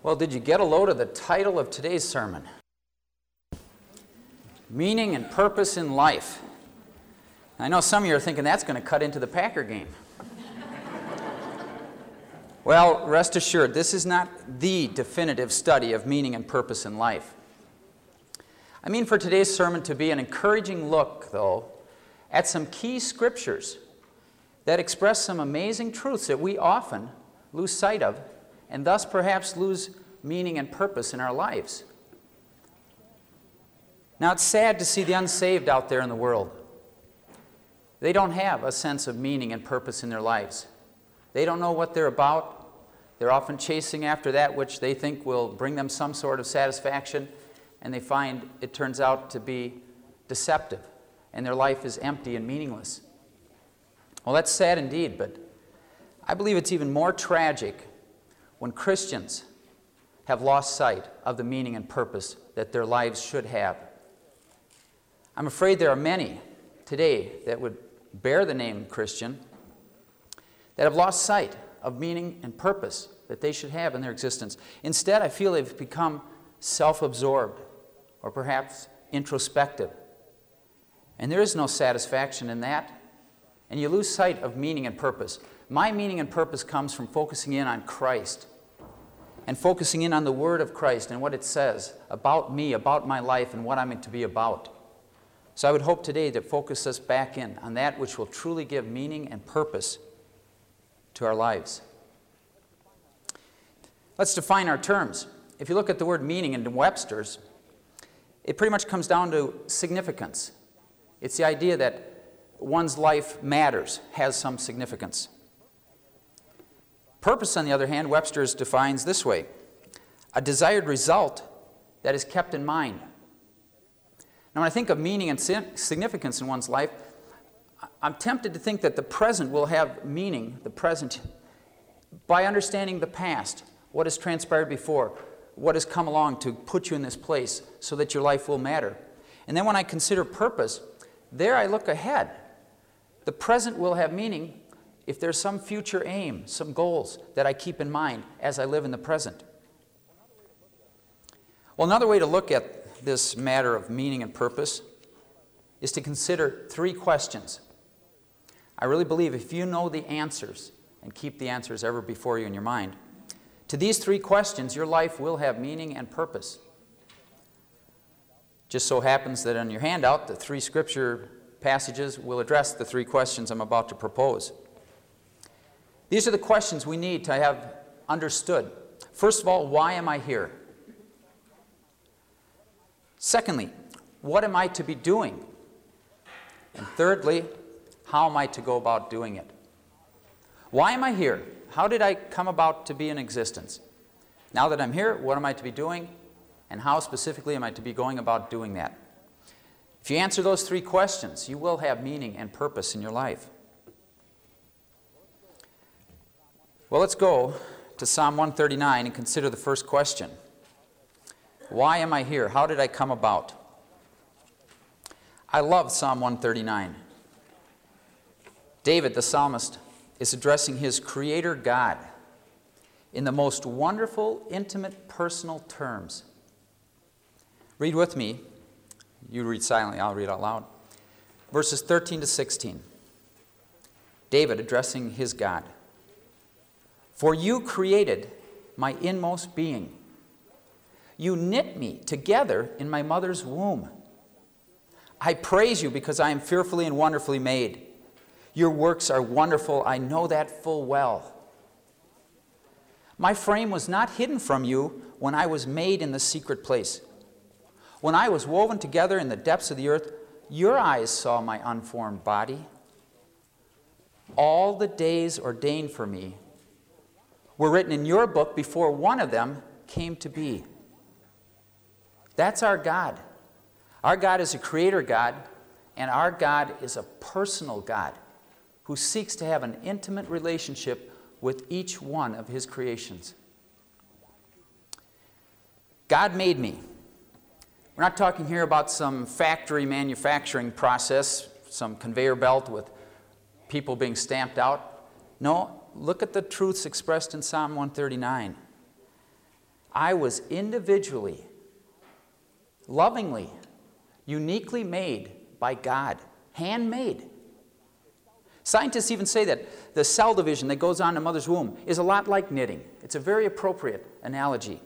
Well, did you get a load of the title of today's sermon? Meaning and purpose in life. I know some of you are thinking that's going to cut into the Packer game. Well, rest assured, this is not the definitive study of meaning and purpose in life. I mean for today's sermon to be an encouraging look, though, at some key scriptures that express some amazing truths that we often lose sight of, and thus perhaps lose meaning and purpose in our lives. Now, it's sad to see the unsaved out there in the world. They don't have a sense of meaning and purpose in their lives. They don't know what they're about. They're often chasing after that which they think will bring them some sort of satisfaction, and they find it turns out to be deceptive, and their life is empty and meaningless. Well, that's sad indeed, but I believe it's even more tragic when Christians have lost sight of the meaning and purpose that their lives should have. I'm afraid there are many today that would bear the name Christian that have lost sight of meaning and purpose that they should have in their existence. Instead, I feel they've become self-absorbed or perhaps introspective. And there is no satisfaction in that, and you lose sight of meaning and purpose. My meaning and purpose comes from focusing in on Christ and focusing in on the Word of Christ and what it says about me, about my life, and what I'm meant to be about. So I would hope today to focus us back in on that which will truly give meaning and purpose to our lives. Let's define our terms. If you look at the word meaning in Webster's, it pretty much comes down to significance. It's the idea that one's life matters, has some significance. Purpose, on the other hand, Webster's defines this way: a desired result that is kept in mind. Now, when I think of meaning and significance in one's life, I'm tempted to think that the present will have meaning, the present, by understanding the past, what has transpired before, what has come along to put you in this place so that your life will matter. And then when I consider purpose, there I look ahead. The present will have meaning if there's some future aim, some goals that I keep in mind as I live in the present. Well, another way to look at this matter of meaning and purpose is to consider three questions. I really believe if you know the answers and keep the answers ever before you in your mind, to these three questions, your life will have meaning and purpose. Just so happens that on your handout, the three scripture passages will address the three questions I'm about to propose. These are the questions we need to have understood. First of all, why am I here? Secondly, what am I to be doing? And thirdly, how am I to go about doing it? Why am I here? How did I come about to be in existence? Now that I'm here, what am I to be doing? And how specifically am I to be going about doing that? If you answer those three questions, you will have meaning and purpose in your life. Well, let's go to Psalm 139 and consider the first question. Why am I here? How did I come about? I love Psalm 139. David, the psalmist, is addressing his Creator God in the most wonderful, intimate, personal terms. Read with me. You read silently, I'll read out loud. Verses 13 to 16. David addressing his God. For you created my inmost being. You knit me together in my mother's womb. I praise you because I am fearfully and wonderfully made. Your works are wonderful, I know that full well. My frame was not hidden from you when I was made in the secret place. When I was woven together in the depths of the earth, your eyes saw my unformed body. All the days ordained for me were written in your book before one of them came to be. That's our God. Our God is a creator God, and our God is a personal God who seeks to have an intimate relationship with each one of his creations. God made me. We're not talking here about some factory manufacturing process, some conveyor belt with people being stamped out. No, look at the truths expressed in Psalm 139. I was individually, lovingly, uniquely made by God, handmade. Scientists even say that the cell division that goes on in a mother's womb is a lot like knitting. It's a very appropriate analogy.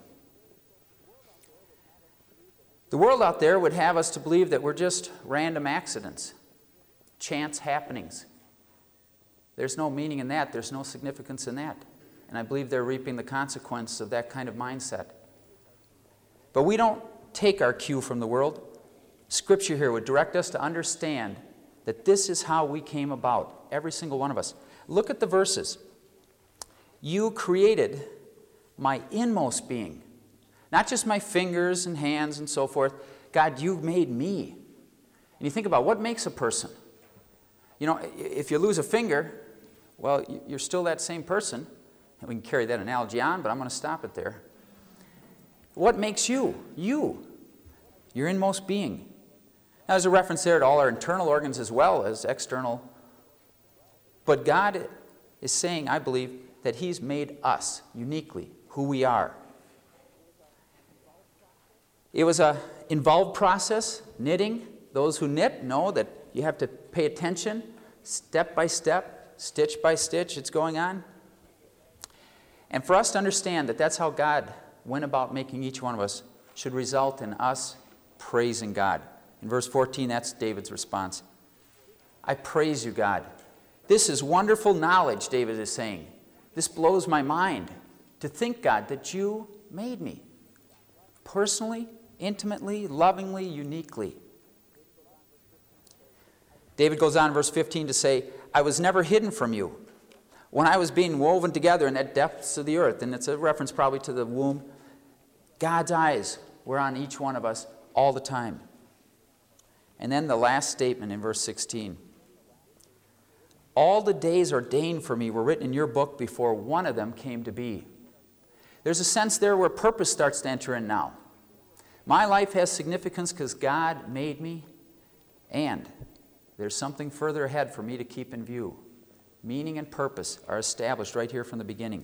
The world out there would have us to believe that we're just random accidents, chance happenings. There's no meaning in that. There's no significance in that. And I believe they're reaping the consequence of that kind of mindset. But we don't take our cue from the world. Scripture here would direct us to understand that this is how we came about, every single one of us. Look at the verses. You created my inmost being. Not just my fingers and hands and so forth. God, you made me. And you think about what makes a person. You know, if you lose a finger, well, you're still that same person. And we can carry that analogy on, but I'm going to stop it there. What makes you? You. Your inmost being. Now, there's a reference there to all our internal organs as well as external. But God is saying, I believe, that He's made us uniquely who we are. It was an involved process, knitting. Those who knit know that you have to pay attention, step by step, stitch by stitch, it's going on. And for us to understand that that's how God went about making each one of us should result in us praising God. In verse 14, that's David's response. I praise you, God. This is wonderful knowledge, David is saying. This blows my mind to think, God, that you made me personally, intimately, lovingly, uniquely. David goes on in verse 15 to say, I was never hidden from you. When I was being woven together in the depths of the earth, and it's a reference probably to the womb, God's eyes were on each one of us all the time. And then the last statement in verse 16. All the days ordained for me were written in your book before one of them came to be. There's a sense there where purpose starts to enter in now. My life has significance because God made me, and there's something further ahead for me to keep in view. Meaning and purpose are established right here from the beginning.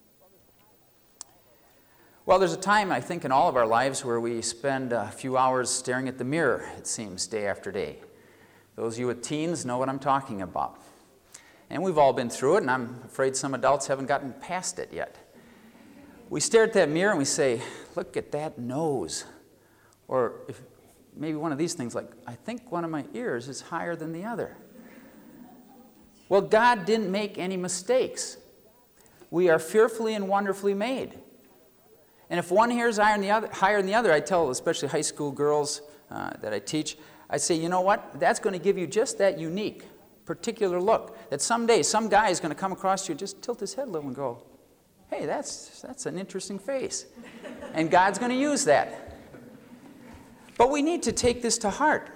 Well, there's a time, I think, in all of our lives where we spend a few hours staring at the mirror, it seems, day after day. Those of you with teens know what I'm talking about. And we've all been through it, and I'm afraid some adults haven't gotten past it yet. We stare at that mirror and we say, look at that nose. Or if maybe one of these things like, I think one of my ears is higher than the other. Well, God didn't make any mistakes. We are fearfully and wonderfully made. And if one hair is higher than the other, I tell especially high school girls that I teach, I say, you know what? That's going to give you just that unique, particular look. That someday some guy is going to come across you and just tilt his head a little and go, hey, that's an interesting face. And God's going to use that. But we need to take this to heart.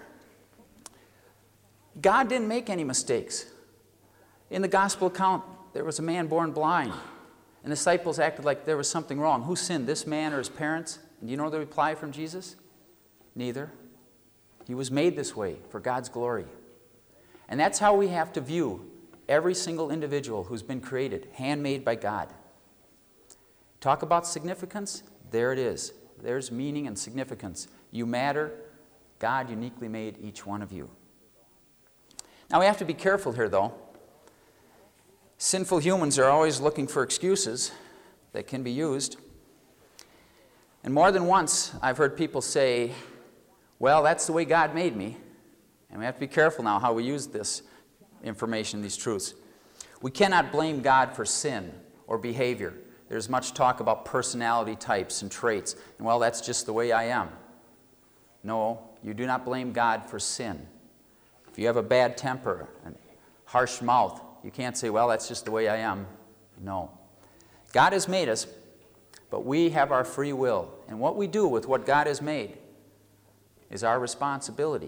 God didn't make any mistakes. In the gospel account, there was a man born blind. And the disciples acted like there was something wrong. Who sinned, this man or his parents? And do you know the reply from Jesus? Neither. He was made this way for God's glory. And that's how we have to view every single individual who's been created, handmade by God. Talk about significance? There it is. There's meaning and significance. You matter. God uniquely made each one of you. Now we have to be careful here, though. Sinful humans are always looking for excuses that can be used. And more than once, I've heard people say, well, that's the way God made me. And we have to be careful now how we use this information, these truths. We cannot blame God for sin or behavior. There's much talk about personality types and traits. And well, that's just the way I am. No, you do not blame God for sin. If you have a bad temper and harsh mouth, you can't say, well, that's just the way I am. No. God has made us, but we have our free will. And what we do with what God has made is our responsibility.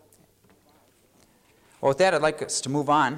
Well, with that, I'd like us to move on.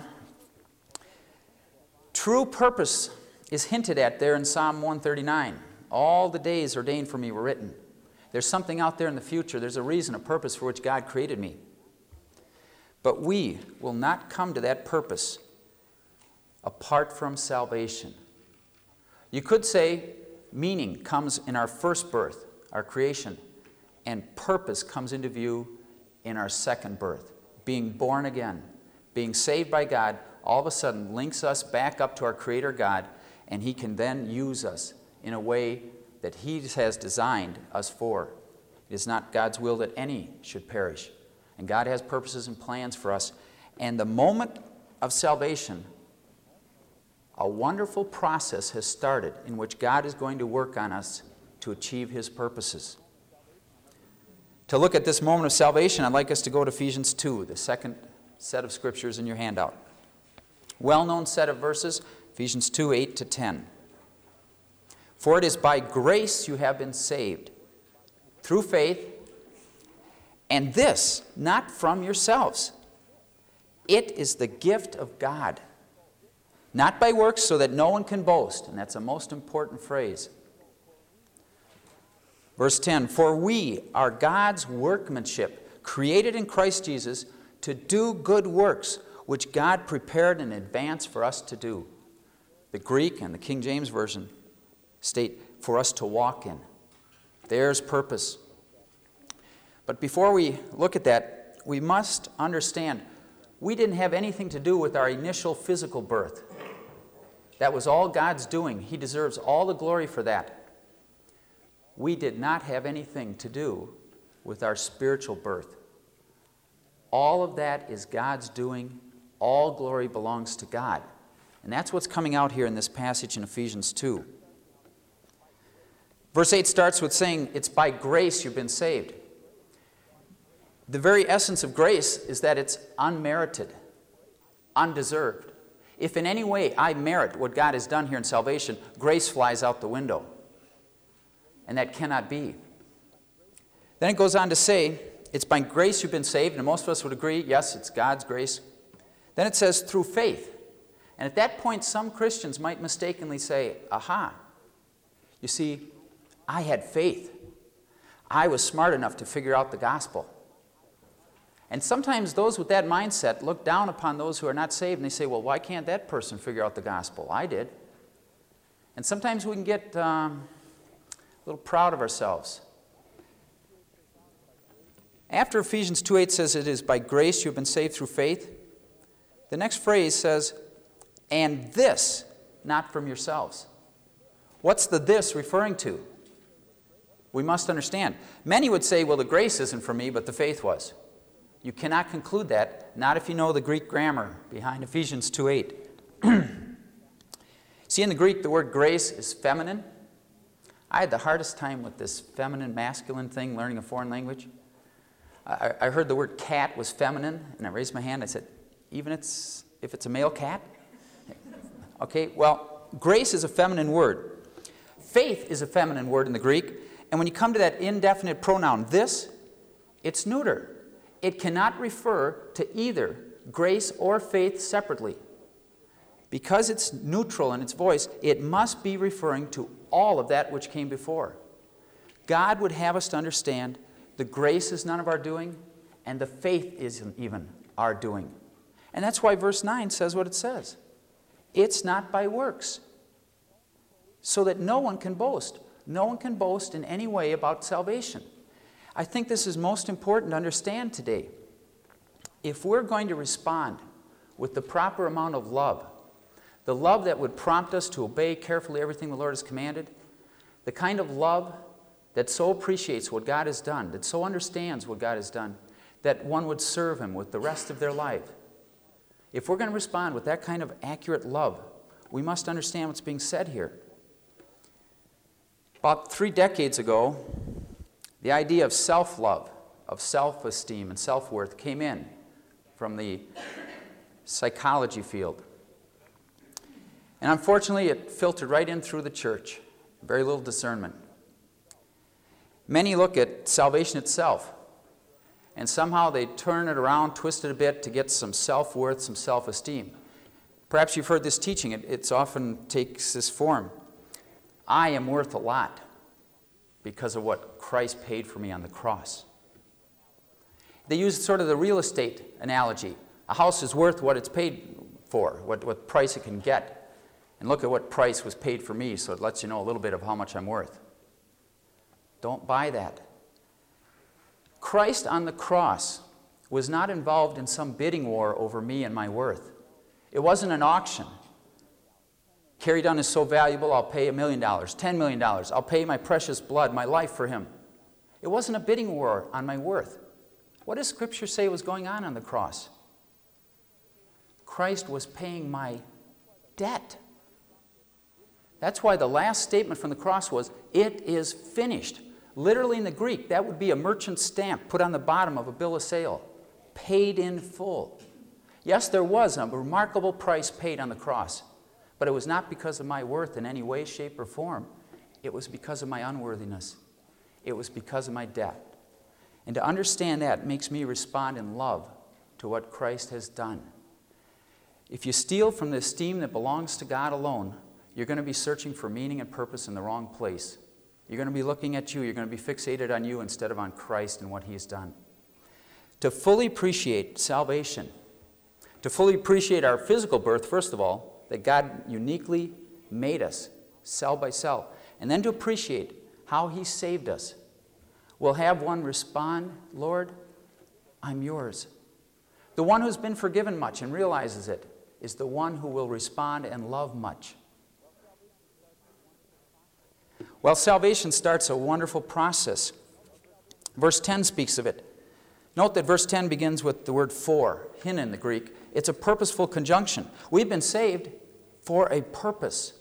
True purpose is hinted at there in Psalm 139. All the days ordained for me were written. There's something out there in the future. There's a reason, a purpose for which God created me. But we will not come to that purpose apart from salvation. You could say Meaning comes in our first birth, our creation, and purpose comes into view in our second birth. Being born again, being saved by God, all of a sudden links us back up to our Creator God, and He can then use us in a way that He has designed us for. It is not God's will that any should perish. And God has purposes and plans for us. And the moment of salvation, a wonderful process has started in which God is going to work on us to achieve His purposes. To look at this moment of salvation, I'd like us to go to Ephesians 2, the second set of scriptures in your handout. Well-known set of verses, Ephesians 2, 8 to 10. For it is by grace you have been saved, through faith, and this not from yourselves. It is the gift of God, not by works, so that no one can boast. And that's a most important phrase. Verse 10, for we are God's workmanship, created in Christ Jesus to do good works, which God prepared in advance for us to do. The Greek and the King James Version state, for us to walk in. There's purpose. But before we look at that, we must understand we didn't have anything to do with our initial physical birth. That was all God's doing. He deserves all the glory for that. We did not have anything to do with our spiritual birth. All of that is God's doing. All glory belongs to God. And that's what's coming out here in this passage in Ephesians 2. Verse 8 starts with saying, it's by grace you've been saved. The very essence of grace is that it's unmerited, undeserved. If in any way I merit what God has done here in salvation, grace flies out the window. And that cannot be. Then it goes on to say, it's by grace you've been saved, and most of us would agree, yes, it's God's grace. Then it says, through faith. And at that point, some Christians might mistakenly say, aha, you see, I had faith. I was smart enough to figure out the gospel. And sometimes those with that mindset look down upon those who are not saved, and they say, well, why can't that person figure out the gospel? I did. And sometimes we can get a little proud of ourselves. After Ephesians 2:8 says it is by grace you have been saved through faith, the next phrase says, and this, not from yourselves. What's the this referring to? We must understand. Many would say, well, the grace isn't for me, but the faith was. You cannot conclude that, not if you know the Greek grammar behind Ephesians 2:8. See, in the Greek, the word grace is feminine. I had the hardest time with this feminine, masculine thing, learning a foreign language. I heard the word cat was feminine, and I raised my hand. I said, even if it's a male cat? Okay, well, grace is a feminine word. Faith is a feminine word in the Greek. And when you come to that indefinite pronoun, this, it's neuter. It cannot refer to either grace or faith separately. Because it's neutral in its voice, it must be referring to all of that which came before. God would have us to understand the grace is none of our doing, and the faith isn't even our doing. And that's why verse 9 says what it says. It's not by works, so that no one can boast. No one can boast in any way about salvation. I think this is most important to understand today. If we're going to respond with the proper amount of love, the love that would prompt us to obey carefully everything the Lord has commanded, the kind of love that so appreciates what God has done, that so understands what God has done, that one would serve Him with the rest of their life. If we're going to respond with that kind of accurate love, we must understand what's being said here. About 3 decades ago, the idea of self-love, of self-esteem and self-worth came in from the psychology field. And unfortunately, it filtered right in through the church. Very little discernment. Many look at salvation itself, and somehow they turn it around, twist it a bit to get some self-worth, some self-esteem. Perhaps you've heard this teaching. It often takes this form. I am worth a lot because of what Christ paid for me on the cross. They use sort of the real estate analogy. A house is worth what it's paid for, what price it can get. And look at what price was paid for me, so it lets you know a little bit of how much I'm worth. Don't buy that. Christ on the cross was not involved in some bidding war over me and my worth. It wasn't an auction. Carrie Dunn is so valuable, I'll pay $1 million, $10 million. I'll pay my precious blood, my life for him. It wasn't a bidding war on my worth. What does Scripture say was going on the cross? Christ was paying my debt. That's why the last statement from the cross was, "It is finished." Literally in the Greek, that would be a merchant stamp put on the bottom of a bill of sale. Paid in full. Yes, there was a remarkable price paid on the cross, but it was not because of my worth in any way, shape, or form. It was because of my unworthiness. It was because of my debt. And to understand that makes me respond in love to what Christ has done. If you steal from the esteem that belongs to God alone, you're going to be searching for meaning and purpose in the wrong place. You're going to be looking at you. You're going to be fixated on you instead of on Christ and what He's done. To fully appreciate salvation, to fully appreciate our physical birth, first of all, that God uniquely made us, cell by cell, and then to appreciate how He saved us, we'll have one respond, "Lord, I'm yours." The one who's been forgiven much and realizes it is the one who will respond and love much. Well, salvation starts a wonderful process. Verse 10 speaks of it. Note that verse 10 begins with the word "for," hin in the Greek. It's a purposeful conjunction. We've been saved for a purpose.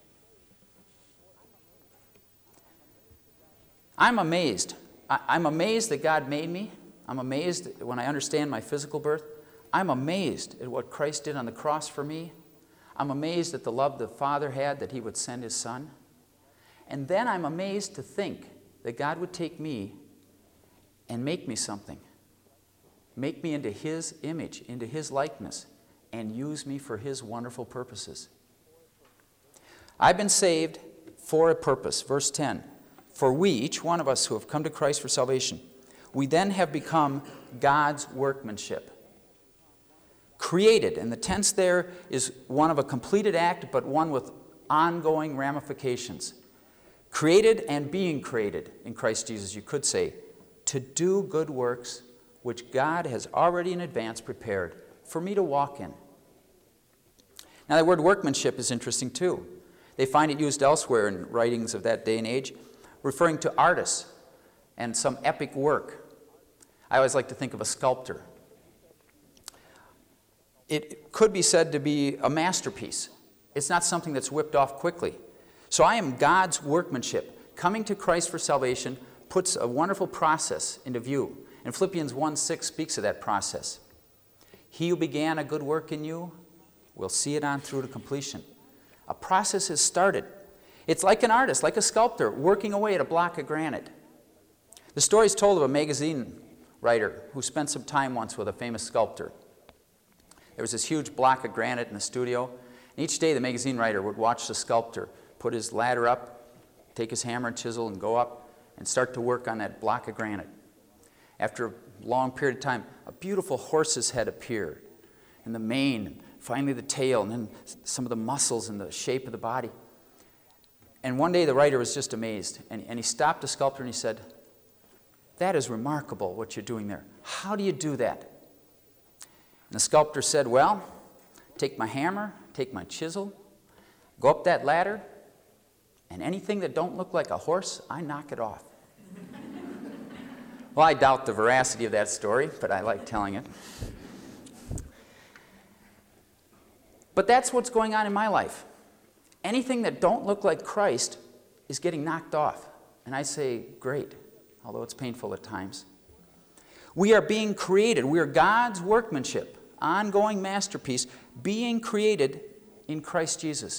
I'm amazed. I'm amazed that God made me. I'm amazed when I understand my physical birth. I'm amazed at what Christ did on the cross for me. I'm amazed at the love the Father had that He would send His Son. And then I'm amazed to think that God would take me and make me something. Make me into His image, into His likeness, and use me for His wonderful purposes. I've been saved for a purpose. Verse 10. For we, each one of us who have come to Christ for salvation, we then have become God's workmanship. Created, and the tense there is one of a completed act, but one with ongoing ramifications. Created and being created in Christ Jesus, you could say, to do good works which God has already in advance prepared for me to walk in. Now, the word workmanship is interesting too. They find it used elsewhere in writings of that day and age, referring to artists and some epic work. I always like to think of a sculptor. It could be said to be a masterpiece. It's not something that's whipped off quickly. So I am God's workmanship. Coming to Christ for salvation puts a wonderful process into view. And Philippians 1:6 speaks of that process. He who began a good work in you will see it on through to completion. A process has started. It's like an artist, like a sculptor, working away at a block of granite. The story is told of a magazine writer who spent some time once with a famous sculptor. There was this huge block of granite in the studio, and each day the magazine writer would watch the sculptor put his ladder up, take his hammer and chisel and go up and start to work on that block of granite. After a long period of time, a beautiful horse's head appeared, and the mane, finally the tail, and then some of the muscles and the shape of the body. And one day the writer was just amazed, and he stopped the sculptor and he said, "That is remarkable what you're doing there. How do you do that?" And the sculptor said, "Well, take my hammer, take my chisel, go up that ladder, and anything that don't look like a horse, I knock it off." Well, I doubt the veracity of that story, but I like telling it. But that's what's going on in my life. Anything that don't look like Christ is getting knocked off. And I say, great, although it's painful at times. We are being created. We are God's workmanship, ongoing masterpiece, being created in Christ Jesus.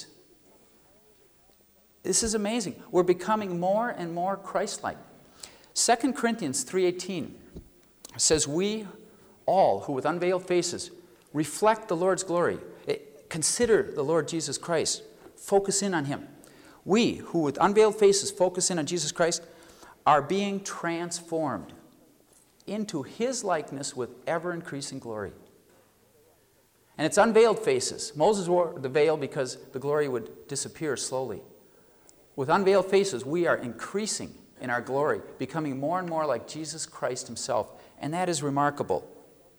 This is amazing. We're becoming more and more Christ-like. 2 Corinthians 3:18 says, we all who with unveiled faces reflect the Lord's glory, consider the Lord Jesus Christ, focus in on Him. We who with unveiled faces focus in on Jesus Christ are being transformed into His likeness with ever-increasing glory. And it's unveiled faces. Moses wore the veil because the glory would disappear slowly. With unveiled faces, we are increasing in our glory, becoming more and more like Jesus Christ himself. And that is remarkable.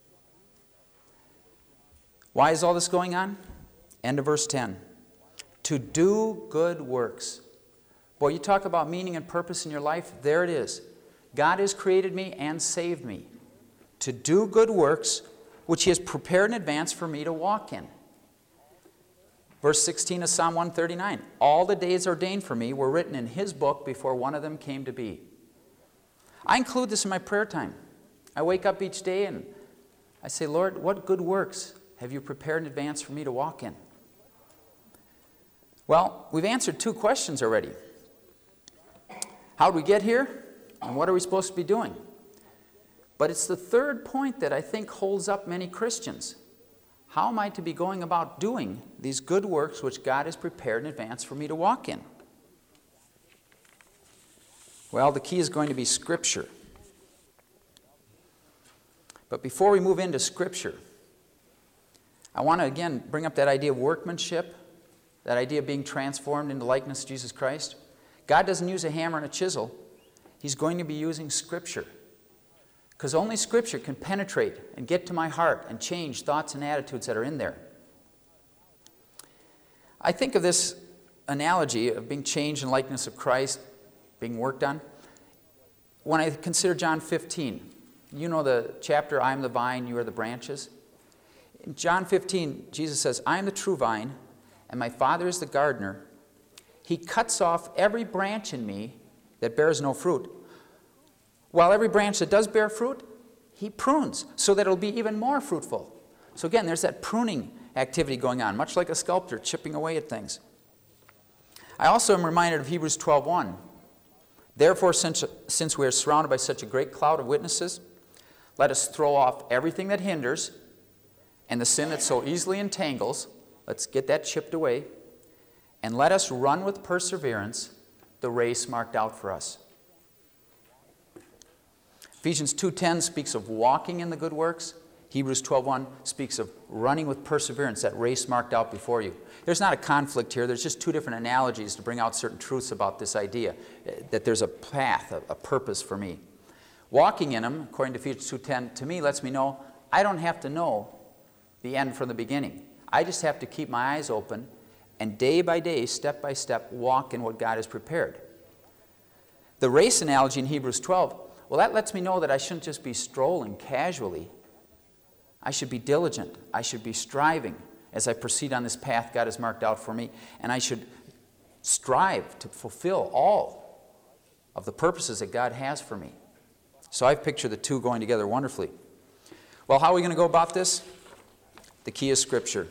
Why is all this going on? End of verse 10. To do good works. Boy, you talk about meaning and purpose in your life, there it is. God has created me and saved me to do good works, which he has prepared in advance for me to walk in. Verse 16 of Psalm 139. All the days ordained for me were written in his book before one of them came to be. I include this in my prayer time. I wake up each day and I say, Lord, what good works have you prepared in advance for me to walk in? Well, we've answered 2 questions already. How did we get here? And what are we supposed to be doing? But it's the third point that I think holds up many Christians. How am I to be going about doing these good works which God has prepared in advance for me to walk in? Well, the key is going to be Scripture. But before we move into Scripture, I want to again bring up that idea of workmanship, that idea of being transformed into likeness to Jesus Christ. God doesn't use a hammer and a chisel. He's going to be using Scripture. Because only Scripture can penetrate and get to my heart and change thoughts and attitudes that are in there. I think of this analogy of being changed in the likeness of Christ, being worked on. When I consider John 15, you know the chapter, I am the vine, you are the branches. In John 15, Jesus says, I am the true vine, and my Father is the gardener. He cuts off every branch in me that bears no fruit. While every branch that does bear fruit, he prunes so that it'll be even more fruitful. So again, there's that pruning activity going on, much like a sculptor chipping away at things. I also am reminded of Hebrews 12:1. Therefore, since we are surrounded by such a great cloud of witnesses, let us throw off everything that hinders and the sin that so easily entangles. Let's get that chipped away. And let us run with perseverance the race marked out for us. Ephesians 2:10 speaks of walking in the good works. Hebrews 12:1 speaks of running with perseverance, that race marked out before you. There's not a conflict here. There's just 2 different analogies to bring out certain truths about this idea, that there's a path, a purpose for me. Walking in them, according to Ephesians 2:10, to me lets me know I don't have to know the end from the beginning. I just have to keep my eyes open and day by day, step by step, walk in what God has prepared. The race analogy in Hebrews 12, well, that lets me know that I shouldn't just be strolling casually. I should be diligent. I should be striving as I proceed on this path God has marked out for me. And I should strive to fulfill all of the purposes that God has for me. So I've pictured the 2 going together wonderfully. Well, how are we going to go about this? The key is Scripture.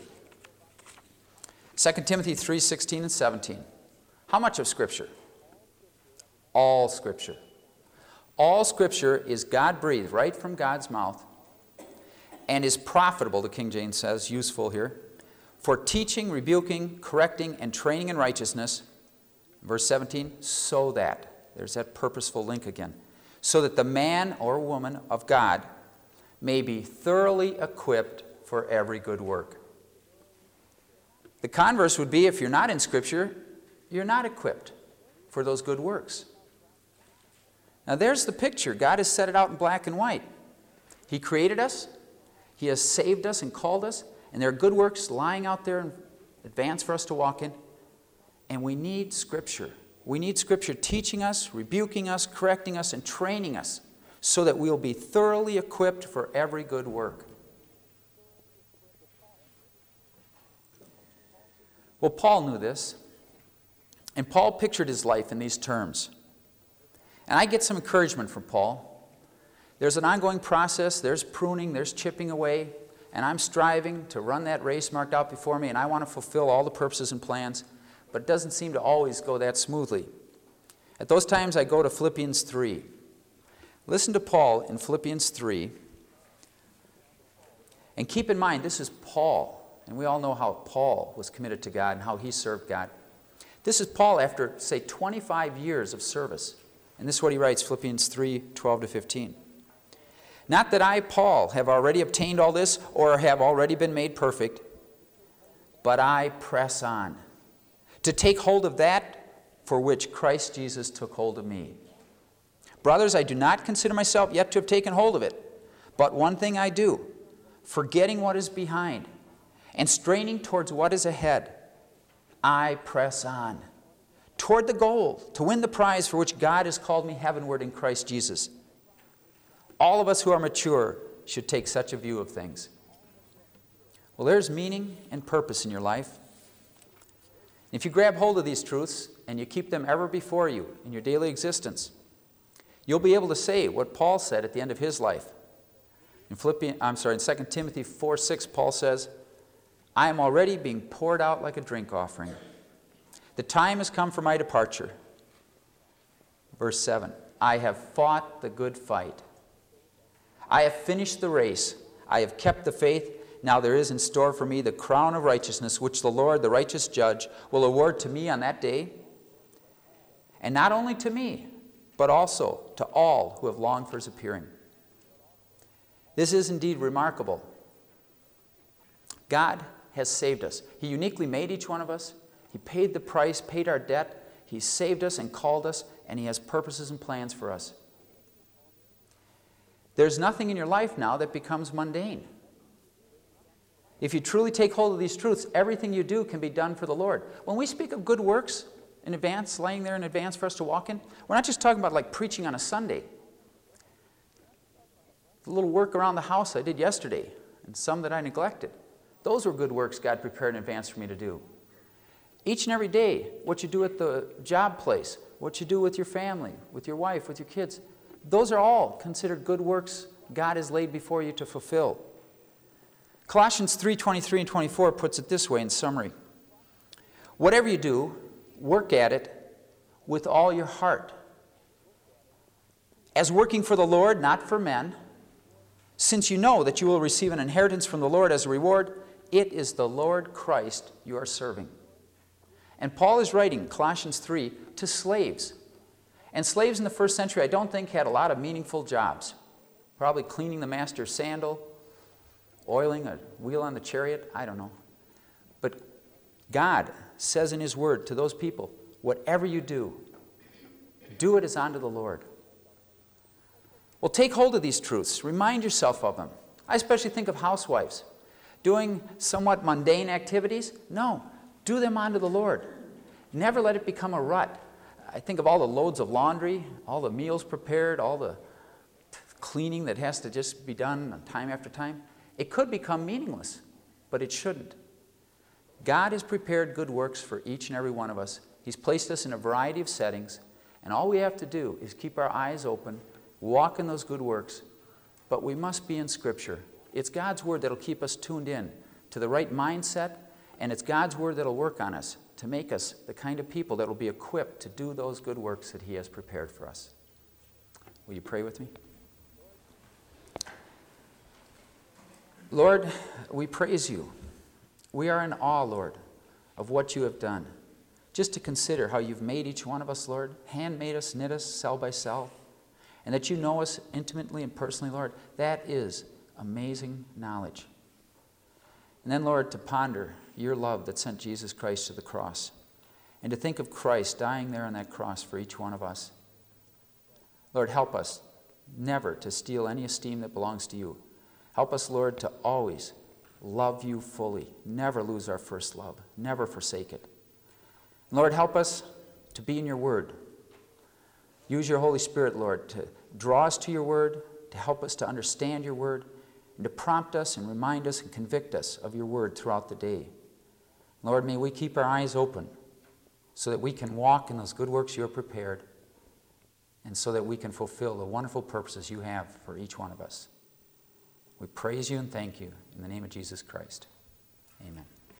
2 Timothy 3:16 and 17. How much of Scripture? All Scripture. All Scripture is God-breathed, right from God's mouth, and is profitable, the King James says, useful here, for teaching, rebuking, correcting, and training in righteousness. Verse 17, so that, there's that purposeful link again, so that the man or woman of God may be thoroughly equipped for every good work. The converse would be, if you're not in Scripture, you're not equipped for those good works. Now there's the picture. God has set it out in black and white. He created us. He has saved us and called us. And there are good works lying out there in advance for us to walk in. And we need Scripture. We need Scripture teaching us, rebuking us, correcting us, and training us so that we'll be thoroughly equipped for every good work. Well, Paul knew this. And Paul pictured his life in these terms. And I get some encouragement from Paul. There's an ongoing process. There's pruning. There's chipping away. And I'm striving to run that race marked out before me. And I want to fulfill all the purposes and plans. But it doesn't seem to always go that smoothly. At those times, I go to Philippians 3. Listen to Paul in Philippians 3. And keep in mind, this is Paul. And we all know how Paul was committed to God and how he served God. This is Paul after, say, 25 years of service. And this is what he writes, Philippians 3:12 to 15. Not that I, Paul, have already obtained all this or have already been made perfect, but I press on to take hold of that for which Christ Jesus took hold of me. Brothers, I do not consider myself yet to have taken hold of it, but one thing I do, forgetting what is behind and straining towards what is ahead, I press on toward the goal to win the prize for which God has called me heavenward in Christ Jesus. All of us who are mature should take such a view of things. Well, there's meaning and purpose in your life. If you grab hold of these truths and you keep them ever before you in your daily existence, you'll be able to say what Paul said at the end of his life. In 2 Timothy 4:6, Paul says, I am already being poured out like a drink offering. The time has come for my departure. Verse 7, I have fought the good fight. I have finished the race. I have kept the faith. Now there is in store for me the crown of righteousness, which the Lord, the righteous judge, will award to me on that day. And not only to me, but also to all who have longed for his appearing. This is indeed remarkable. God has saved us. He uniquely made each one of us. He paid the price, paid our debt. He saved us and called us, and he has purposes and plans for us. There's nothing in your life now that becomes mundane. If you truly take hold of these truths, everything you do can be done for the Lord. When we speak of good works in advance, laying there in advance for us to walk in, we're not just talking about like preaching on a Sunday. The little work around the house I did yesterday, and some that I neglected, those were good works God prepared in advance for me to do. Each and every day, what you do at the job place, what you do with your family, with your wife, with your kids, those are all considered good works God has laid before you to fulfill. Colossians 3:23 and 24 puts it this way in summary. Whatever you do, work at it with all your heart, as working for the Lord, not for men, since you know that you will receive an inheritance from the Lord as a reward. It is the Lord Christ you are serving. And Paul is writing Colossians 3 to slaves. And slaves in the first century, I don't think, had a lot of meaningful jobs. Probably cleaning the master's sandal, oiling a wheel on the chariot, I don't know. But God says in his word to those people, whatever you do it as unto the Lord. Well, take hold of these truths. Remind yourself of them. I especially think of housewives. Doing somewhat mundane activities? No. Do them unto the Lord. Never let it become a rut. I think of all the loads of laundry, all the meals prepared, all the cleaning that has to just be done time after time. It could become meaningless, but it shouldn't. God has prepared good works for each and every one of us. He's placed us in a variety of settings, and all we have to do is keep our eyes open, walk in those good works, but we must be in Scripture. It's God's Word that'll keep us tuned in to the right mindset, and it's God's Word that'll work on us to make us the kind of people that will be equipped to do those good works that he has prepared for us. Will you pray with me? Lord, we praise you. We are in awe, Lord, of what you have done. Just to consider how you've made each one of us, Lord, handmade us, knit us, cell by cell, and that you know us intimately and personally, Lord, that is amazing knowledge. And then, Lord, to ponder your love that sent Jesus Christ to the cross, and to think of Christ dying there on that cross for each one of us. Lord, help us never to steal any esteem that belongs to you. Help us, Lord, to always love you fully, never lose our first love, never forsake it. Lord, help us to be in your word. Use your Holy Spirit, Lord, to draw us to your word, to help us to understand your word, and to prompt us and remind us and convict us of your word throughout the day. Lord, may we keep our eyes open so that we can walk in those good works you have prepared, and so that we can fulfill the wonderful purposes you have for each one of us. We praise you and thank you in the name of Jesus Christ. Amen.